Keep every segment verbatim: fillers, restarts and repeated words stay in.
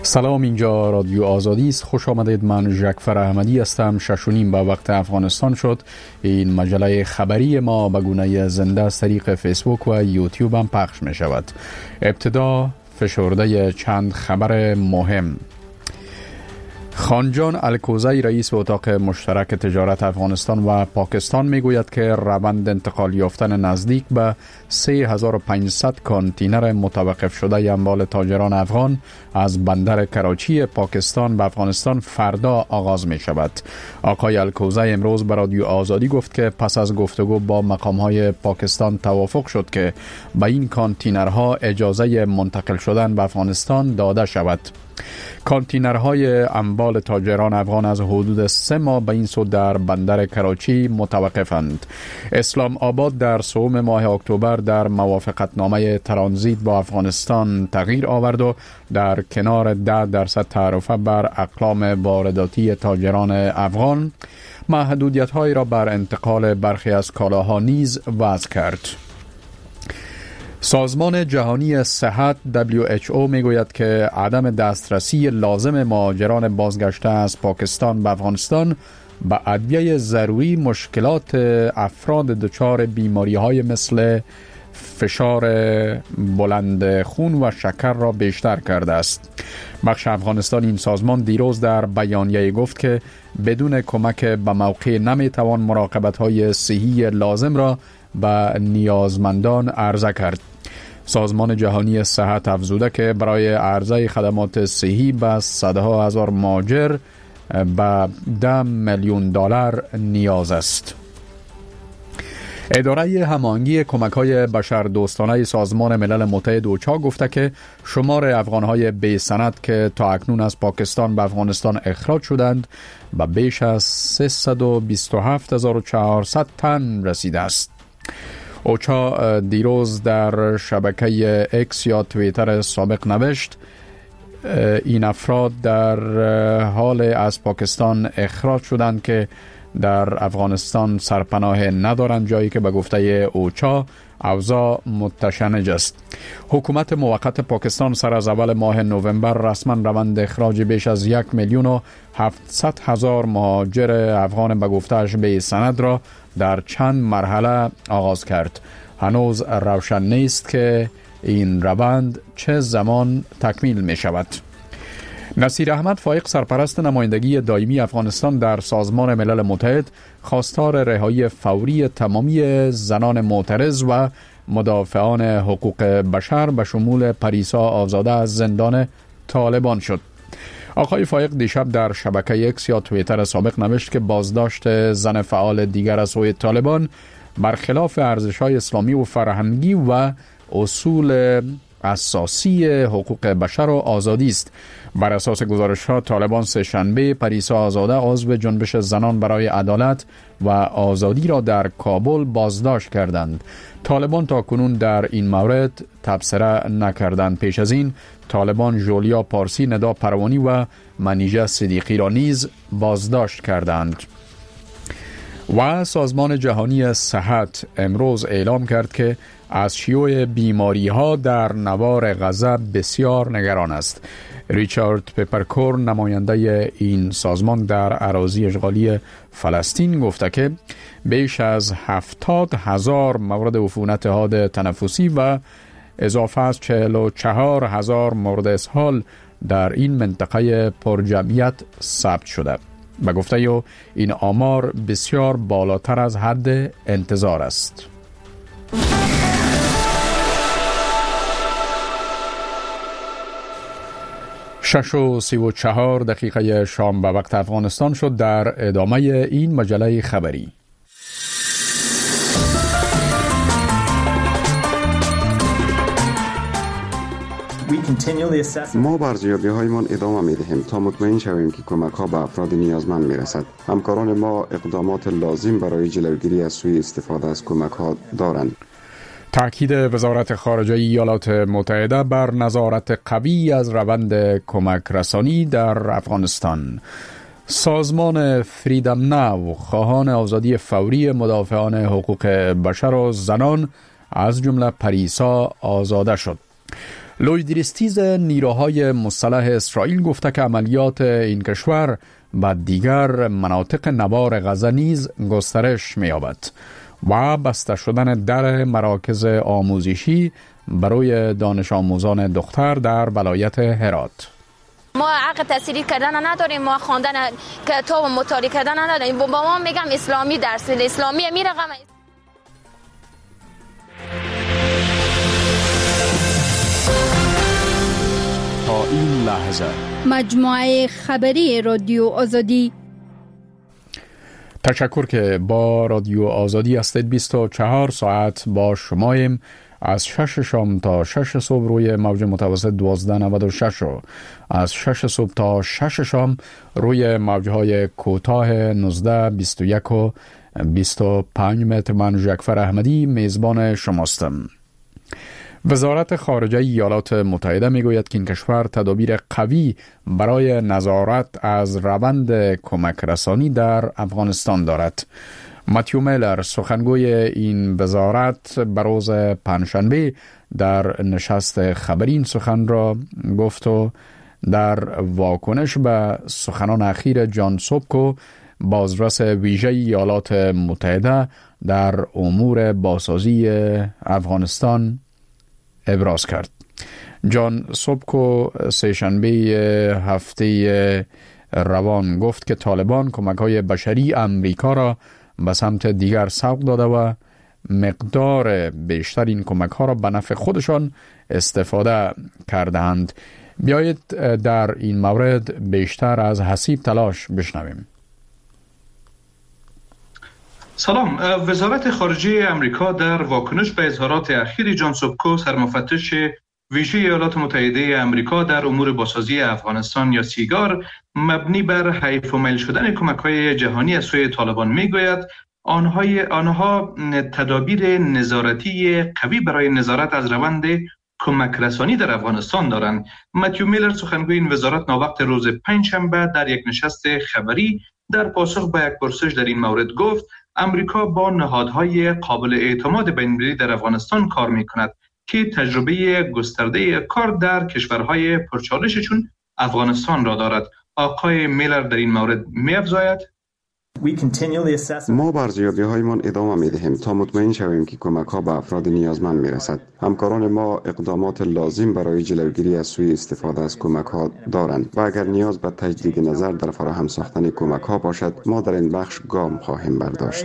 سلام، اینجا رادیو آزادی است. خوش آمدید. من ژکفر احمدی هستم. شش و نیم به وقت افغانستان شد. این مجله خبری ما به گونه زنده از طریق فیسبوک و یوتیوب هم پخش می شود. ابتدا فشرده چند خبر مهم. خانجان الکوزی رئیس اتاق مشترک تجارت افغانستان و پاکستان می گوید که روند انتقال یافتن نزدیک به سه هزار و پانصد کانتینر متوقف شده اموال تاجران افغان از بندر کراچی پاکستان به افغانستان فردا آغاز می شود. آقای الکوزی امروز به رادیو آزادی گفت که پس از گفتگو با مقام‌های پاکستان توافق شد که به این کانتینرها اجازه منتقل شدن به افغانستان داده شود. کانتینرهای اموال تاجران افغان از حدود سه ماه به این سو در بندر کراچی متوقفند. اسلام آباد در سوم ماه اکتبر در موافقتنامه ترانزیت با افغانستان تغییر آورد و در کنار ده درصد تعرفه بر اقلام وارداتی تاجران افغان محدودیت‌هایی را بر انتقال برخی از کالاها نیز وضع کرد. سازمان جهانی صحت دبلیو اچ او می گوید که عدم دسترسی لازم مهاجران بازگشته از پاکستان به افغانستان به ادویه ضروری مشکلات افراد دچار بیماری های مثل فشار بلند خون و شکر را بیشتر کرده است. بخش افغانستان این سازمان دیروز در بیانیه گفت که بدون کمک به موقع نمی توان مراقبت های صحی لازم را به نیازمندان عرضه کرد. سازمان جهانی صحت افزوده که برای عرضه خدمات صحی به صدها هزار مهاجر به ده میلیون دلار نیاز است. اداره هماهنگی کمک‌های بشردوستانه سازمان ملل متحد اوچا گفته که شمار افغان‌های بی سند که تا اکنون از پاکستان به افغانستان اخراج شدند به بیش از سیصد و بیست و هفت هزار و چهارصد تن رسیده است. اوچا دیروز در شبکه اکس یا توییتر سابق نوشت این افراد در حال از پاکستان اخراج شدند که در افغانستان سرپناه ندارند، جایی که به گفته اوچا اوضاع متشنج است. حکومت موقت پاکستان سر از اول ماه نوامبر رسما روند اخراج بیش از یک میلیون و هفتصد هزار مهاجر افغان به گفته‌اش بی سند را در چند مرحله آغاز کرد. هنوز روشن نیست که این روند چه زمان تکمیل می شود. نصیر احمد فائق سرپرست نمایندگی دائمی افغانستان در سازمان ملل متحد خواستار رهایی فوری تمامی زنان معترض و مدافعان حقوق بشر به شمول پریسا آزاده از زندان طالبان شد. آقای فائق دیشب در شبکه اکس یا توییتر سابق نوشت که بازداشت زن فعال دیگر از سوی طالبان برخلاف ارزش‌های اسلامی و فرهنگی و اصول اساسی حقوق بشر و آزادی است. بر اساس گزارش‌ها طالبان سه شنبه پریسا آزاده عضو جنبش زنان برای عدالت و آزادی را در کابل بازداشت کردند. طالبان تا کنون در این مورد تبصره نکردند. پیش از این طالبان جولیا پارسی، ندا پروانی و منیژه صدیقی را نیز بازداشت کردند. و سازمان جهانی صحت امروز اعلام کرد که از شیوع بیماری ها در نوار غزه بسیار نگران است. ریچارد پپرکورن نماینده این سازمان در اراضی اشغالی فلسطین گفته که بیش از هفتاد هزار مورد عفونت حاد تنفسی و اضافه از چهل و چهار هزار مورد اسهال در این منطقه پرجمعیت ثبت شده. به گفته او این آمار بسیار بالاتر از حد انتظار است. شش و سی و چهار دقیقه شام به وقت افغانستان شد. در ادامه این مجله خبری ما بر ارزیابی‌هایمان ادامه می‌دهیم تا مطمئن شویم که کمک‌ها به افراد نیازمند می‌رسد. همکاران ما اقدامات لازم برای جلوگیری از سوء استفاده از کمک‌ها دارند. تأکید وزارت خارجه ایالات متحده بر نظارت قوی از روند کمک رسانی در افغانستان. سازمان فریدم ناو خواهان آزادی فوری مدافعان حقوق بشر و زنان از جمله پریسا آزاده شد. لوید ریستیز نیروهای مسلح اسرائیل گفته که عملیات این کشور و دیگر مناطق نوار غزه نیز گسترش می‌یابد و بسته شدن در مراکز آموزشی برای دانش آموزان دختر در ولایت هرات. ما حق تحصیلی کردن نداریم، ما خواندن کتاب و مطالعه کردن نداریم. با ما میگم اسلامی درس اسلامی می رقم. تا این لحظه مجموعه خبری رادیو آزادی. تشکر که با رادیو آزادی هستید. بیست و چهار ساعت با شماییم، از شش شام تا شش صبح روی موج متوسط دوازده نود و شش و از شش صبح تا شش شام روی موجهای کوتاه نوزده بیست و یک و بیست و پنج متر. من جعفر احمدی میزبان شماستم. وزارت خارجه ایالات متحده میگوید که این کشور تدابیر قوی برای نظارت از روند کمک رسانی در افغانستان دارد. ماتیو میلر سخنگوی این وزارت بروز پنجشنبه در نشست خبری این سخن را گفت و در واکنش به سخنان اخیر جان سوبکو، بازرس ویژه ایالات متحده در امور بازسازی افغانستان، ابراز کرد. جان سوبکو سه‌شنبه هفته روان گفت که طالبان کمک‌های بشری امریکا را به سمت دیگر سوق داده و مقدار بیشتر این کمک‌ها را به نفع خودشان استفاده کردند. بیایید در این مورد بیشتر از حسیب تلاش بشنویم. سلام. وزارت خارجه امریکا در واکنش به اظهارات اخیر جان سوبکو، سرمفتش ویژه ایالات متحده امریکا در امور بازسازی افغانستان یا سیگار، مبنی بر حیف و میل شدن کمک‌های جهانی از سوی طالبان میگوید آنهای آنها تدابیر نظارتی قوی برای نظارت از روند کمک رسانی در افغانستان دارند. ماتیو میلر سخنگوی این وزارت ناوقت روز پنجشنبه در یک نشست خبری در پاسخ به یک پرسش در این مورد گفت امریکا با نهادهای قابل اعتماد بین‌المللی در افغانستان کار می‌کند که تجربه گسترده کار در کشورهای پرچالش چون افغانستان را دارد. آقای میلر در این مورد می‌افزاید ما بر ارزیابی‌هایمان ادامه می‌دهیم تا مطمئن شویم که کمک‌ها به افراد نیازمند می‌رسد. همکاران ما اقدامات لازم برای جلوگیری از سوء استفاده از کمک‌ها دارند و اگر نیاز به تجدید نظر در فراهم ساختن کمک‌ها باشد، ما در این بخش گام خواهیم برداشت.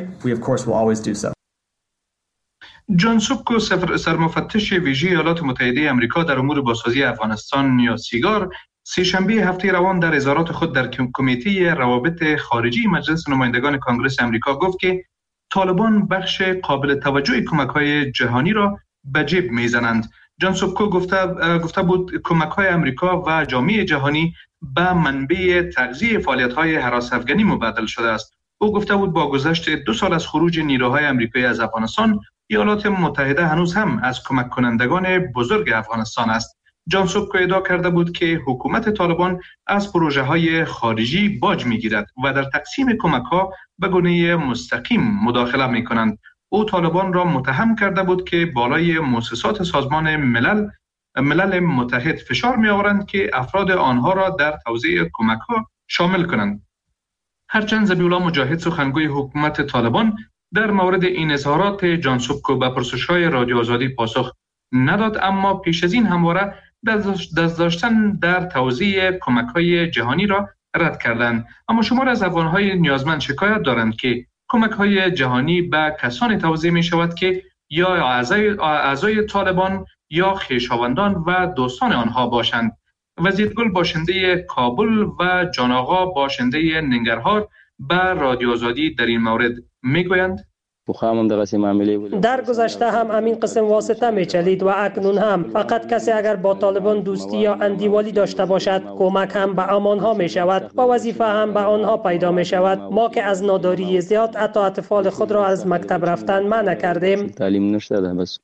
جان سوبکو، سرمفتش ویژه ایالات متحده امریکا در امور بازسازی افغانستان یا سیگار، سه‌شنبه هفته روان در اظهارات خود در کمیته روابط خارجی مجلس نمایندگان کانگرس امریکا گفت که طالبان بخش قابل توجه کمک‌های جهانی را به جیب می‌زنند. جان سوبکو گفته گفته بود کمک‌های امریکا و جامعه جهانی به منبع تغذیه فعالیت‌های هراس افغانی مبدل شده است. او گفته بود با گذشت دو سال از خروج نیروهای آمریکایی از افغانستان، ایالات متحده هنوز هم از کمک کنندگان بزرگ افغانستان است. جان سوبکو ادعا کرده بود که حکومت طالبان از پروژه های خارجی باج می گیرد و در تقسیم کمک ها به گونه مستقیم مداخله می کنند. او طالبان را متهم کرده بود که بالای مؤسسات سازمان ملل ملل متحد فشار می آورند که افراد آنها را در توزیع کمک ها شامل کنند. هرچند ذبیح الله مجاهد، سخنگوی حکومت طالبان، در مورد این اظهارات جان سوبکو به پرسش‌های رادیو آزادی پاسخ نداد، اما پیش از این همواره دست داشتن در توزیع کمک‌های جهانی را رد کردند. اما شمار از افغان‌های نیازمند شکایت دارند که کمک‌های جهانی به کسانی توزیع می‌شود که یا اعضای اعضای طالبان یا خویشاوندان و دوستان آنها باشند. وزیرگل باشنده کابل و جان آقا باشنده ننگرهار به رادیو آزادی در این مورد میگویند در گذشته هم همین قسم واسطه میچلید و اکنون هم فقط کسی اگر با طالبان دوستی یا اندیوالی داشته باشد، کمک هم به آنها می شود و وظیفه هم به آنها پیدا می شود. ما که از ناداری زیاد حتی اطفال خود را از مکتب رفتن منع کردیم. تعلیم نشده بس.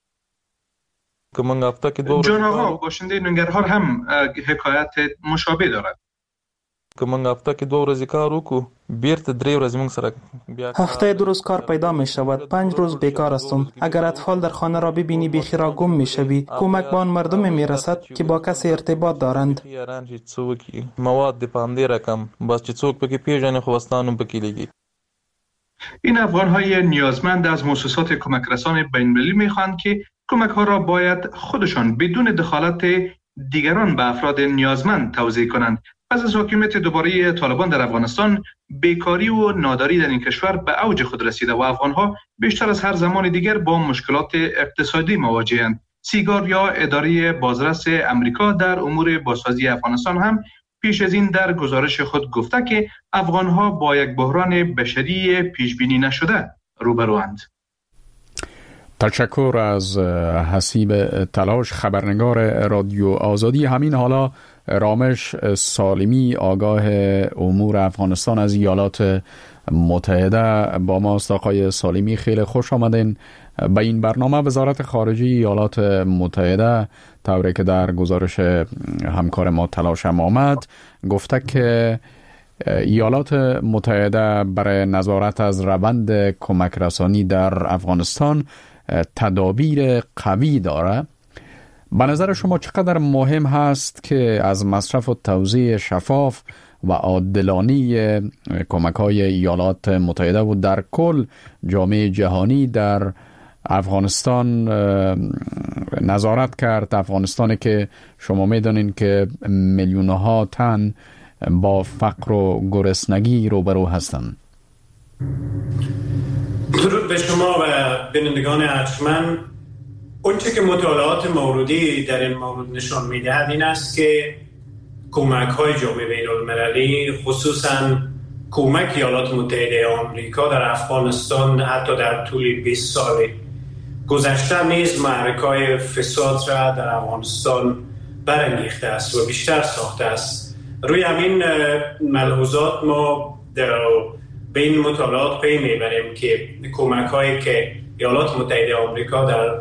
جان آقا باشنده ننگرهار هم حکایت مشابه دارد. که موږ هفته کې دوه ورځې کار وکړو بیرته درې ورځې موږ سره بیا هفته دو روز کار پیدا می شود، پنج روز بیکار هستم. اگر اطفال در خانه را ببینی بیخیرا گم می شوی. کمک به آن مردم می رسد که با کسی ارتباط دارند. مواد د پاندې رقم بس چې څوک پکې پیژنه خو واستانو پکې لګي. این افغان‌های نیازمند از مؤسسات کمک رسان بین‌المللی می‌خواهند که کمک‌ها را باید خودشان بدون دخالت دیگران به افراد نیازمند توزیع کنند. پس از حاکمیت دوباره طالبان در افغانستان، بیکاری و ناداری در این کشور به اوج خود رسیده و افغان‌ها بیشتر از هر زمان دیگر با مشکلات اقتصادی مواجه‌اند. سیگار یا اداره بازرس امریکا در امور بازسازی افغانستان هم پیش از این در گزارش خود گفته که افغان‌ها با یک بحران بشری پیش‌بینی نشده روبروند. تشکر از حسیب تلاش، خبرنگار رادیو آزادی. همین حالا رامش سالمی آگاه امور افغانستان از ایالات متحده با ماست. آقای سالمی خیلی خوش آمدین به این برنامه. وزارت خارجه ایالات متحده طوری که در گزارش همکار ما تلاش هم آمد گفته که ایالات متحده برای نظارت از روند کمک رسانی در افغانستان تدابیر قوی داره. به نظر شما چقدر مهم هست که از مصرف و توزیع شفاف و عادلانه کمک‌های ایالات متحده و در کل جامعه جهانی در افغانستان نظارت کرد؟ افغانستانی که شما میدونین که میلیون‌ها تن با فقر و گرسنگی روبرو هستند. درود به شما و بینندگان ارجمند. اونچه که مطالعات موردی در این مورد نشان میدهد این است که کمک های جامعه بین المللی، خصوصا کمک ایالات متحده آمریکا در افغانستان حتی در طول بیست سال گذشته نیز معرکه‌های فساد را در افغانستان برانگیخته است و بیشتر ساخته است. روی همین ملحوظات ما در به این مطالعات پی میبریم که کمک هایی که ایالات متحده آمریکا در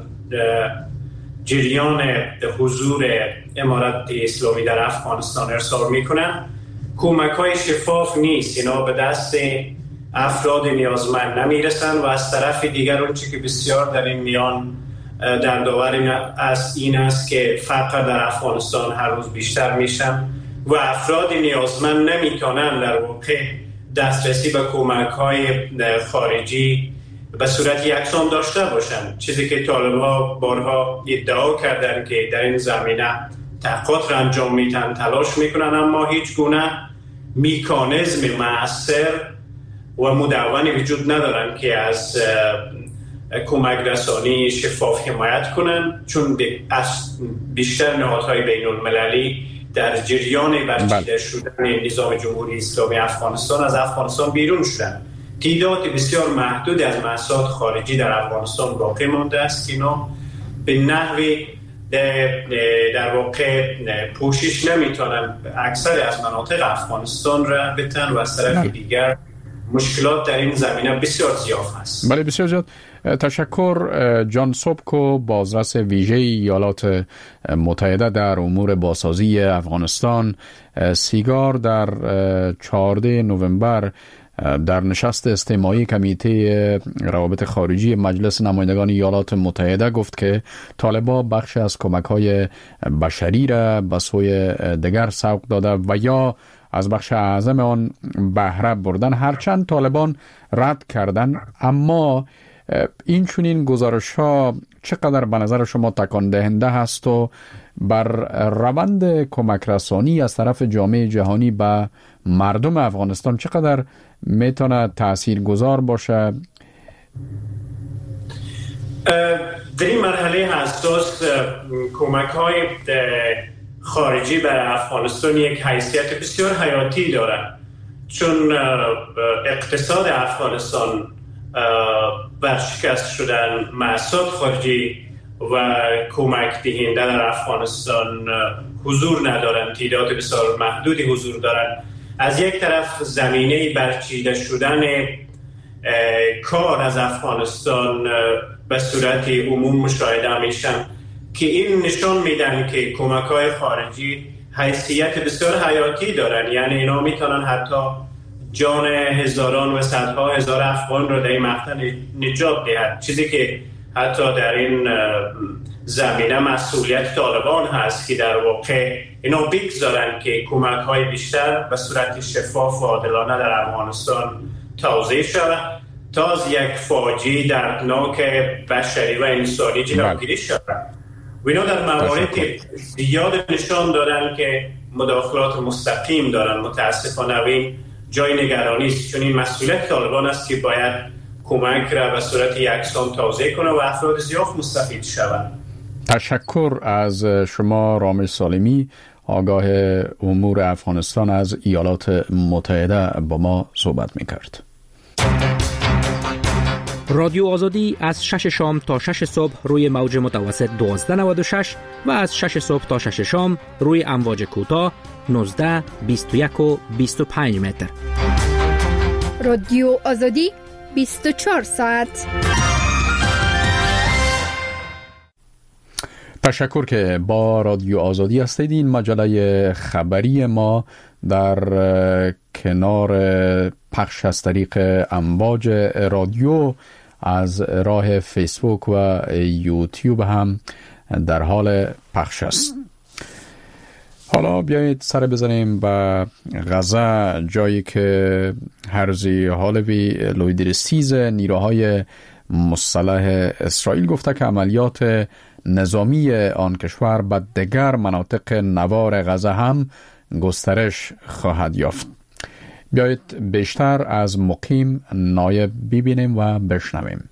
جریان حضور امارت اسلامی در افغانستان ارسال میکنن کمک های شفاف نیست. اینا به دست افراد نیازمند نمیرسن و از طرف دیگر اونچه که بسیار در این میان در داور است این است که فقر در افغانستان هر روز بیشتر میشن و افراد نیازمند نمیتونن در واقع دسترسی به کمک‌های خارجی به صورت یکسان داشته باشند. چیزی که طالبان بارها ادعا کردند که در این زمینه تحقیقات را انجام میدن، تلاش میکنن، اما هیچ گونه مکانیزم مؤثر و مدونی وجود ندارن که از کمک رسانی شفاف حمایت کنن، چون بیشتر نهادهای بین المللی در جریان برچیده شدن نظام جمهوری اسلامی افغانستان از افغانستان بیرون شدن. تعداد بسیار محدود از مؤسسات خارجی در افغانستان باقی مانده است که اینا به نحوی در واقع پوشش نمیتونن اکثر از مناطق افغانستان را بتن و از طرف دیگر مشکلات در این زمینه بسیار زیاد است. بله بسیار زیاد. تشکر. جان سوبکو، بازرس ویژه ایالات متحده در امور بازسازی افغانستان. سیگار در چهاردهم نوامبر در نشست استماعی کمیته روابط خارجی مجلس نمایندگان ایالات متحده گفت که طالبان بخش از کمک‌های بشری را به سوی دیگر سوق داده و یا از بخش اعظم آن بهره بردن، هرچند طالبان رد کردن. اما این چنین گزارش ها چقدر به نظر شما تکان دهنده هست و بر روند کمک رسانی از طرف جامعه جهانی به مردم افغانستان چقدر میتونه تأثیر گذار باشه؟ در این مرحله حساس کمک های خارجی برای افغانستان یک حیثیت بسیار حیاتی دارد، چون اقتصاد افغانستان برشکست شدن مؤسسات خارجی و کمک دهنده در افغانستان حضور ندارند، تعداد بسیار محدودی حضور دارند. از یک طرف زمینه برچیده شدن کار از افغانستان به صورت عموم مشاهده میشن که این نشان میدن که کمک‌های خارجی حیثیت بسیار حیاتی دارن، یعنی اینا میتونن حتی جان هزاران و صدها هزار افغان رو در این مقطع نجات دهد، چیزی که حتی در این زمینه مسئولیت طالبان هست که در واقع اینا بگذارن که کمک های بیشتر به صورت شفاف و عادلانه در افغانستان توزیع شود تا از یک فاجعه دردناک بشری و انسانی جلوگیری شود. و اینا در موارد زیاد نشان دادن که مداخلات مستقیم دارن. متاسفانه این جای نگرانی است، چون این مسئولیت طالبان است که باید کمک را به صورت یکسان توزیع کنه و افراد زیاد مستفید شوند. تشکر از شما رامش سالمی، آگاه امور افغانستان از ایالات متحده با ما صحبت می‌کرد. رادیو آزادی از شش شام تا شش صبح روی موج متوسط دوازده نود و شش و از شش صبح تا شش شام روی امواج کوتاه نوزده، بیست و یک و بیست و پنج متر. رادیو آزادی بیست و چهار ساعت. تشکر که با رادیو آزادی هستید. این مجله خبری ما در کنار پخش از طریق امواج رادیو از راه فیسبوک و یوتیوب هم در حال پخش است. حالا بیایید سر بزنیم به غزه، جایی که هرزی حالوی لویدرسیز نیروهای مسلح اسرائیل گفته که عملیات نظامی آن کشور به دیگر مناطق نوار غزه هم گسترش خواهد یافت. بیایید بیشتر از مقیم نایب ببینیم و بشنویم.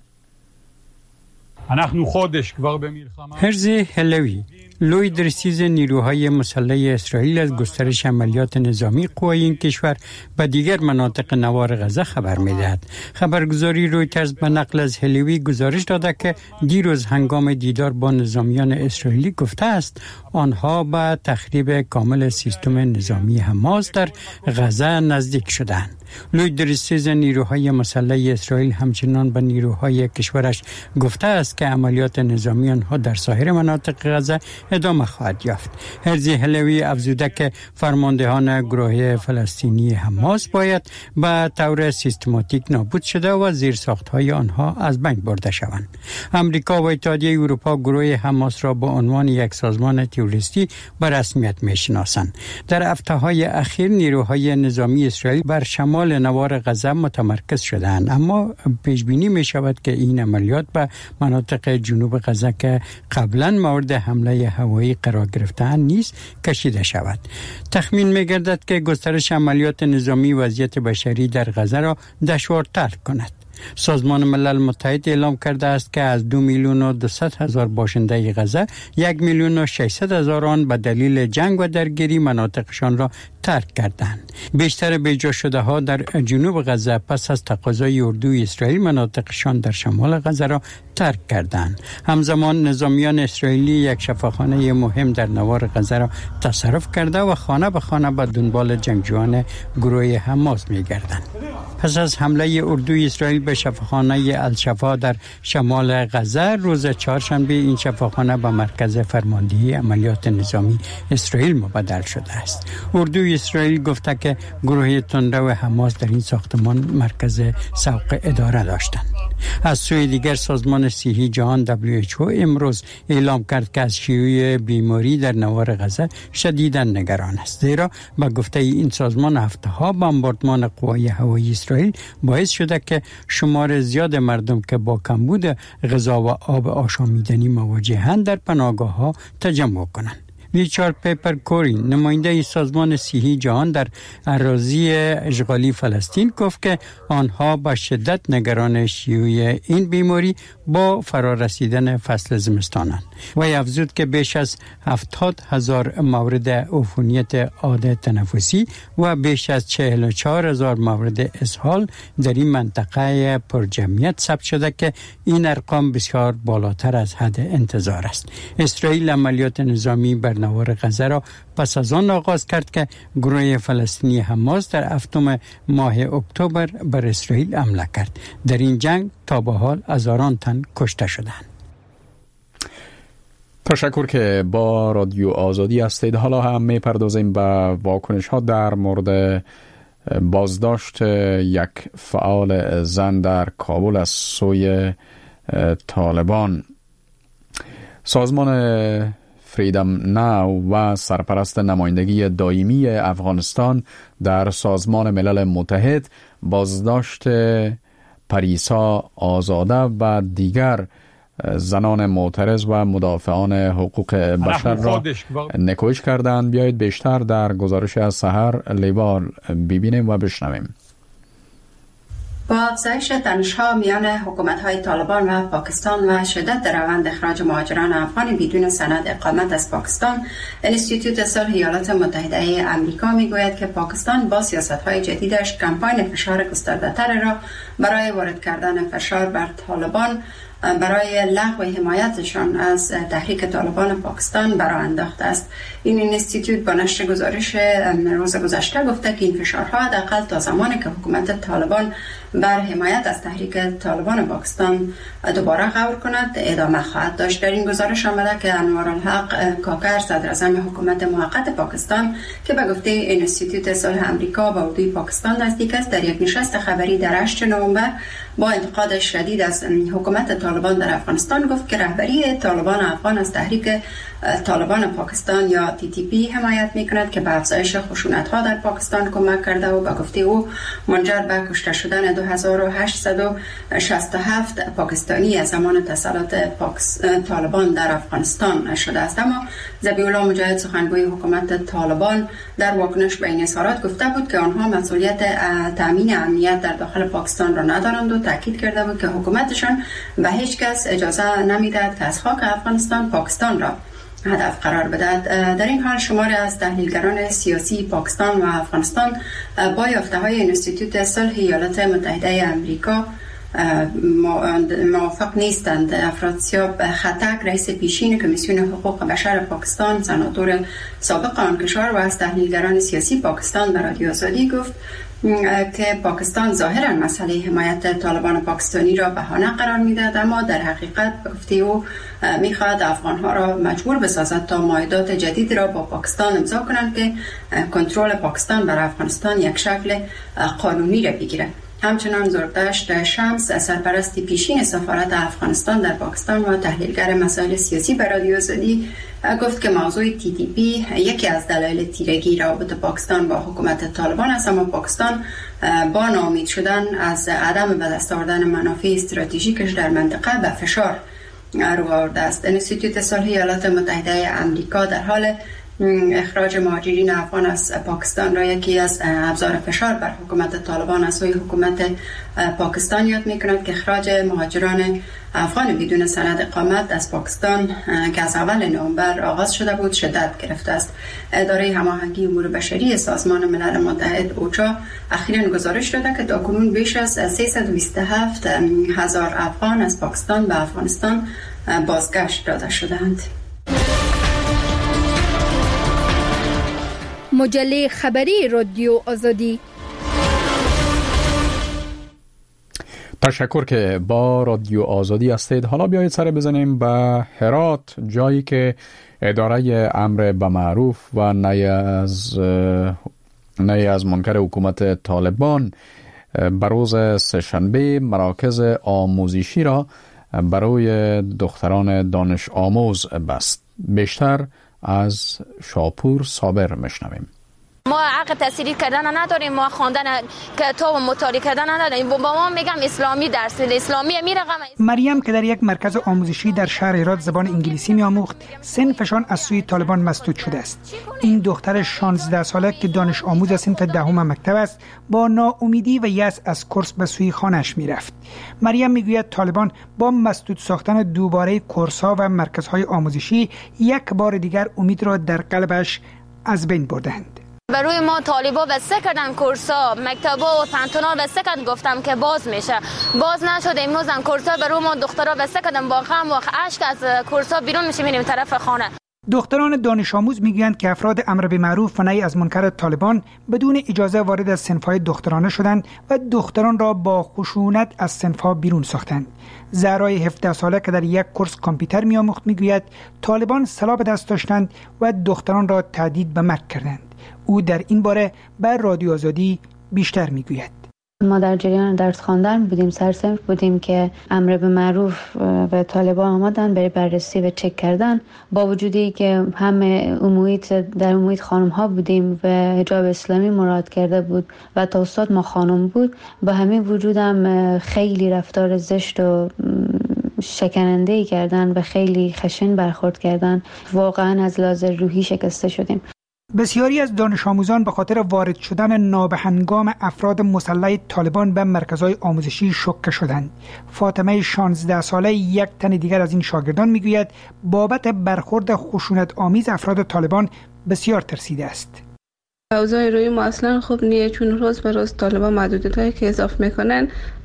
هرزی هلوی لویدرسیز نیروهای مسلح اسرائیل از گسترش عملیات نظامی قوای این کشور به دیگر مناطق نوار غزه خبر می‌دهد. خبرگزاری رویترز به نقل از هلوی گزارش داده که دیروز هنگام دیدار با نظامیان اسرائیلی گفته است آنها به تخریب کامل سیستم نظامی حماس در غزه نزدیک شدند. لویدرسیز نیروهای مسلح اسرائیل همچنان به نیروهای کشورش گفته است که عملیات نظامی آنها در سایر مناطق غزه ادامه خواهد یافت. هرزی هلوی افزوده که فرماندهان گروه فلسطینی حماس باید به طور سیستماتیک نابود شده و زیرساخت‌های آنها از بین برده شوند. امریکا و اتحادیه اروپا گروه حماس را به عنوان یک سازمان تروریستی به رسمیت می‌شناسند. در هفته‌های اخیر نیروهای نظامی اسرائیل بر شمال نوار غزه متمرکز شدند، اما پیش بینی می شود که این عملیات به مناطق جنوب غزه که قبلا مورد حمله هوایی قرار گرفته‌اند نیز کشیده شود. تخمین می گردد که گسترش عملیات نظامی وضعیت بشری در غزه را دشوارتر کند. سازمان ملل متحد اعلام کرده است که از دو میلیون و دویست هزار باشنده غزه یک میلیون و ششصد هزار آن به دلیل جنگ و درگیری مناطقشان را ترک کردند. بیشتر بیجا شده ها در جنوب غزه پس از تقاضای اردوی اسرائیل مناطقشان در شمال غزه را ترک کردند. همزمان نظامیان اسرائیلی یک شفاخانه مهم در نوار غزه را تصرف کرده و خانه به خانه به دنبال جنگجویان گروه حماس می‌گردند. پس از حمله اردوی اسرائیل به شفاخانه الشفا در شمال غزه روز چهارشنبه، این شفاخانه به مرکز فرماندهی عملیات نظامی اسرائیل مبدل شده است. اردوی اسرائیل گفته که گروه تندرو حماس در این ساختمان مرکز سوق اداره داشتند. از سوی دیگر سازمان صحی جهان دبلیو اچ او امروز اعلام کرد که از شیوع بیماری در نوار غزه شدیداً نگران است، زیرا به گفته این سازمان هفته‌ها بمباردمان قوای هوایی اسرائیل باعث شده که شمار زیاد مردم که با کمبود غذا و آب آشامیدنی مواجهند در پناهگاه‌ها تجمع کنند. ریچارد پیپر کورین، نماینده سازمان صحی جهان در اراضی اشغالی فلسطین، گفت که آنها با شدت نگران شیوع این بیماری با فرارسیدن فصل زمستانند. و افزود که بیش از هفتاد هزار مورد عفونیت عادة تنفسی و بیش از چهل و چهار هزار مورد اسهال در این منطقه پرجمعیت ثبت شده که این ارقام بسیار بالاتر از حد انتظار است. اسرائیل عملیات نظامی بر نوار غزه را پس از آن آغاز کرد که گروه فلسطینی حماس در هفتم ماه اکتبر بر اسرائیل حمله کرد. در این جنگ تا به حال هزاران تن کشته شدند. تشکر که با رادیو آزادی هستید. حالا هم میپردازیم به واکنش ها در مورد بازداشت یک فعال زن در کابل از سوی طالبان. سازمان فریدم ناو و سرپرست نمایندگی دائمی افغانستان در سازمان ملل متحد بازداشت پریسا آزاده و دیگر زنان معترض و مدافعان حقوق بشر را نکوش کردند. بیایید بیشتر در گزارش از سحر لیوال ببینیم و بشنویم. با افزایش تنش‌ها میان حکومت‌های طالبان و پاکستان و شدت در روند اخراج مهاجران افغان بدون سند اقامت از پاکستان، انستیتوت صلح ایالات متحده آمریکا میگوید که پاکستان با سیاست‌های جدیدش کمپاین فشار گسترده‌تر را برای وارد کردن فشار بر طالبان برای لغو حمایتشان از تحریک طالبان پاکستان برآ انداخته است. این اینستیتوت با نشر گزارش روز گذشته گفته که این فشارها حداقل تا زمانی که حکومت طالبان بر حمایت از تحریک طالبان پاکستان دوباره غور کند ادامه خواهد داشت. در این گزارش آمده که انوارالحق کاکر صدر اعظم حکومت موقت پاکستان که به گفته اینستیتوت صلح آمریکا با اردوی پاکستان نزدیک است، در یک نشست خبری در هشتم نوامبر با انتقاد شدید از حکومت طالبان در افغانستان گفت که رهبری طالبان افغان از تحریک طالبان پاکستان یا تی تی پی حمایت می‌کند که به افزایش خشونت‌ها در پاکستان کمک کرده و به گفته او منجر به کشته شدن دو هزار و هشتصد و شصت و هفت پاکستانی از زمان تسلط پاکس... طالبان در افغانستان شده است. اما ذبیح الله مجاهد سخنگوی حکومت طالبان در واکنش به این اظهارات گفته بود که آنها مسئولیت تامین امنیت در داخل پاکستان را ندارند و تاکید کرده بود که حکومتشان به هیچ کس اجازه نمی‌دهد که از خاک افغانستان پاکستان را هدف قرار بدهد. در این حال شماری از تحلیلگران سیاسی پاکستان و افغانستان با یافته‌های انستیتوت صلح ایالات متحده آمریکا موافق نیستند. افرادسیاب خطک رئیس پیشین کمیسیون حقوق بشر پاکستان، سناتور سابق آن کشور و از تحلیلگران سیاسی پاکستان به رادیو آزادی گفت که پاکستان ظاهرا مسئله حمایت طالبان پاکستانی را بهانه قرار می‌دهد، اما در حقیقت گفته او می‌خواهد افغان‌ها را مجبور بسازد تا معاهدات جدید را با پاکستان امضا کنند که کنترل پاکستان بر افغانستان یک شکل قانونی را بگیرد. همچنان زردشت شمس سرپرست پیشین سفارت افغانستان در پاکستان و تحلیلگر مسائل سیاسی به رادیو آزادی گفت که موضوع تی تی پی یکی از دلایل تیرگی روابط پاکستان با حکومت طالبان است، اما پاکستان با ناامید شدن از عدم به دست آوردن منافع استراتژیکش در منطقه به فشار رو آورده است. انستیتوت صلح ایالات متحده آمریکا در حال اخراج مهاجرین افغان از پاکستان را یکی از ابزار فشار بر حکومت طالبان از سوی حکومت پاکستان یاد می‌کند که اخراج مهاجران افغان بدون سند اقامت از پاکستان که از اول نوامبر آغاز شده بود شدت گرفته است. اداره هماهنگی امور بشری سازمان ملل متحد اوچا اخیراً گزارش داده که تاکنون بیش از سیصد و بیست و هفت هزار افغان از پاکستان به افغانستان بازگشت داده شدند. مجله خبری رادیو آزادی. تشکر که با رادیو آزادی هستید. حالا بیایید سر بزنیم به هرات، جایی که اداره امر به معروف و نهی از نهی از منکر حکومت طالبان بروز سه‌شنبه مراکز آموزشی را برای دختران دانش آموز بست. بیشتر از شاپور صابر میشنویم. ما حق تحصیلی کردن نداریم، ما خواندن کتاب و مطالعه کردن نداریم. با ما میگم اسلامی درس اسلامی میرقم. مریم که در یک مرکز آموزشی در شهر هرات زبان انگلیسی میآموخت، صنفشان از سوی طالبان مسدود شده است. این دختر شانزده ساله که دانش آموز صنف دهم مکتب است، با ناامیدی و یأس از کورس به سوی خانه‌اش میرفت. مریم میگوید طالبان با مسدود ساختن دوباره کورس‌ها و مرکزهای آموزشی یک بار دیگر امید را در قلبش از بین بردند. برای ما طالبا بسته کردن کورسا، مکتبا و پانتونا بسته کردن، گفتم که باز میشه، باز نشد. امروز هم کورسا برای ما دخترا بسته کردن، با غم و اشک از کورسا بیرون میشه، میریم طرف خانه. دختران دانش آموز میگویند که افراد امر به معروف و نهی از منکر طالبان بدون اجازه وارد از صنف‌های دخترانه شدند و دختران را با خشونت از صنف‌ها بیرون ساختند. زهرای هفده ساله که در یک کورس کامپیوتر می‌آموخت میگوید طالبان سلاح به دست داشتند و دختران را تهدید به مرگ کردند. او در این باره بر رادیو آزادی بیشتر میگوید. ما در جریان درس خواندن بودیم، سرصنف بودیم که امر به معروف و طالبان آمدن برای بررسی و چک کردن. با وجودی که همه محیط در محیط خانم ها بودیم و حجاب اسلامی مراد کرده بود و تا استاد ما خانم بود، با همین وجودم خیلی رفتار زشت و شکننده‌ای کردن و خیلی خشن برخورد کردن. واقعا از لحاظ روحی شکسته شدیم. بسیاری از دانش آموزان به خاطر وارد شدن نابهنگام افراد مسلح طالبان به مرکزهای آموزشی شوکه شدند. فاطمه شانزده ساله یک تن دیگر از این شاگردان میگوید بابت برخورد خشونت آمیز افراد طالبان بسیار ترسیده است. اوضاع روی ما اصلا خوب نیه، چون روز به روز طالبان محدودیت‌هایی که اضافه میکنن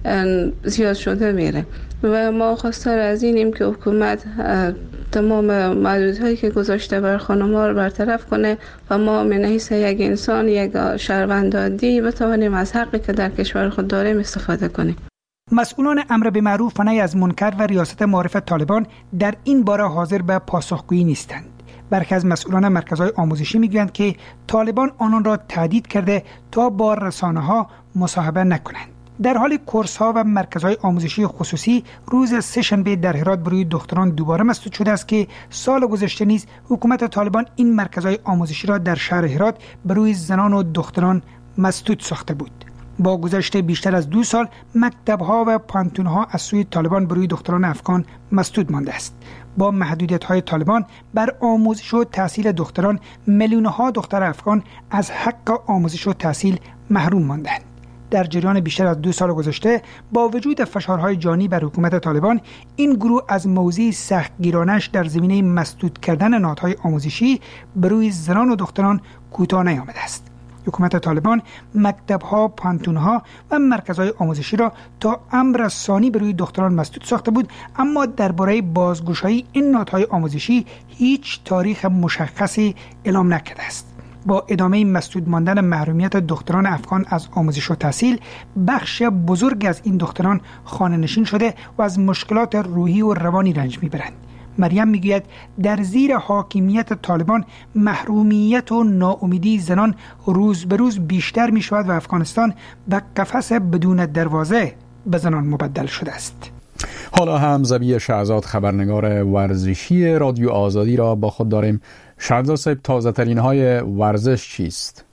زیاد شده میره و ما خواستار از اینیم که حکومت تمام محدودیت‌هایی که گذاشته بر خانم‌ها رو برطرف کنه و ما من حیث یک انسان، یک شهروند عادی بتوانیم از حقی که در کشور خود داریم استفاده کنیم. مسئولان امر به معروف و نهی از منکر و ریاست معارف طالبان در این باره حاضر به پاسخگویی نیستند. برخی از مسئولان مرکزهای آموزشی میگویند که طالبان آنان را تهدید کرده تا با رسانه‌ها مصاحبه نکنند. در حال کورس‌ها و مرکزهای آموزشی خصوصی روز سه‌شنبه در هرات بروی دختران دوباره مسدود شده است که سال گذشته نیز حکومت طالبان این مرکزهای آموزشی را در شهر هرات بروی زنان و دختران مسدود ساخته بود. با گذشت بیشتر از دو سال مکتب‌ها و پانتون‌ها از سوی طالبان بروی دختران افغان مسدود مانده است. با محدودیت‌های طالبان بر آموزش و تحصیل دختران، میلیون‌ها دختر افغان از حق آموزش و تحصیل محروم ماندند. در جریان بیشتر از دو سال گذشته با وجود فشارهای جانی بر حکومت طالبان، این گروه از موضع سختگیرانش در زمینه مسدود کردن نهادهای آموزشی بروی زنان و دختران کوتاه نیامده است. حکومت طالبان مکتب‌ها، پانتون‌ها و مرکزهای آموزشی را تا امر ثانی بروی دختران مسدود ساخته بود، اما درباره بازگشایی این نهادهای آموزشی هیچ تاریخ مشخصی اعلام نکرده است. با ادامه مسدود ماندن محرومیت دختران افغان از آموزش و تحصیل، بخش بزرگ از این دختران خانه نشین شده و از مشکلات روحی و روانی رنج میبرند. مریم میگوید در زیر حاکمیت طالبان محرومیت و ناامیدی زنان روز به روز بیشتر می شود و افغانستان به قفس بدون دروازه به زنان مبدل شده است. حالا هم زبی شهزاد خبرنگار ورزشی رادیو آزادی را با خود داریم. شهزاد صاحب، تازه ترین های ورزش چیست؟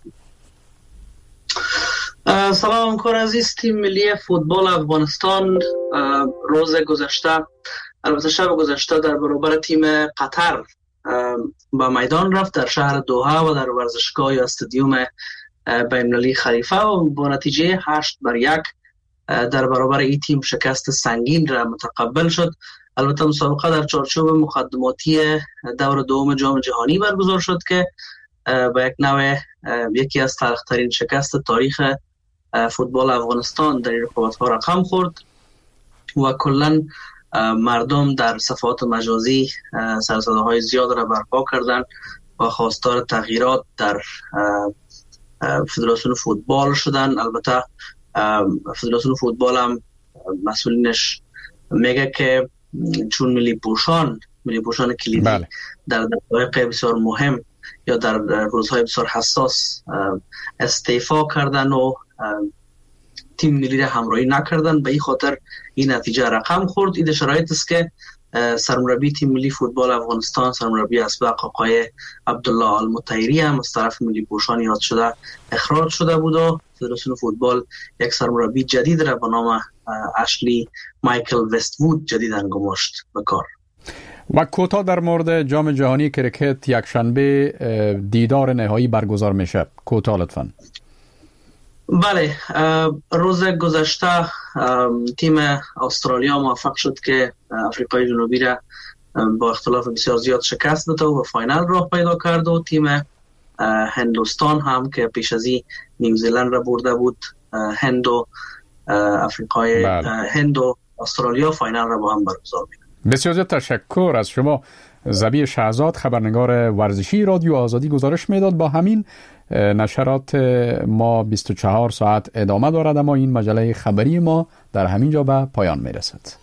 سلام کار عزیز. تیم ملی فوتبال افغانستان روز گذشته، البته شب گذشته، در برابر تیم قطر به میدان رفت در شهر دوحه و در ورزشگاه یا استادیوم بین‌المللی خلیفه و با نتیجه هشت بر یک در برابر این تیم شکست سنگین را متقبل شد. البته مسابقه در چارچوب مقدماتی دور دوم جام جهانی برگزار شد که با یک نوع یکی از تلخ‌ترین شکست تاریخ فوتبال افغانستان در این رقابت‌ها رقم خورد و کلاً مردم در صفحات مجازی سرصداهای زیاد را برپا کردند و خواستار تغییرات در فدراسیون فوتبال شدند. البته فدراسیون فوتبال هم مسئولینش میگه که چون ملی پوشان ملی پوشان کلیدی بله. در دقایق بسیار مهم یا در روزهای بسیار حساس استعفا کردن و تیم ملی را همراهی نکردن، به این خاطر این نتیجه رقم خورد. این شرایط است که سرمربی تیم ملی فوتبال افغانستان، سرمربی اسبق آقای عبدالله المطهری هم از طرف ملی پوشان یاد شده اخراج شده بود و فدراسیون فوتبال یک سرمربی جدید را به نام اشلی مایکل وست‌وود جدیداً گماشت به کار. و کوتاه در مورد جام جهانی کرکت یک شنبه دیدار نهایی برگزار میشه. کوتاه لطفاً. بله، روز گذشته تیم استرالیا موفق شد که آفریقای جنوبی را با اختلاف بسیار زیاد شکست داد و فاینال راه پیدا کرد و تیم هندوستان هم که پیش از این نیوزیلند را برده بود، هند و آفریقای هند و استرالیا فاینال را با هم برگزار می‌کنند. بسیار زیاد تشکر از شما زبی شهزاد خبرنگار ورزشی رادیو آزادی گزارش میداد. با همین نشرات ما بیست و چهار ساعت ادامه دارد، اما این مجله خبری ما در همین جا به پایان میرسد.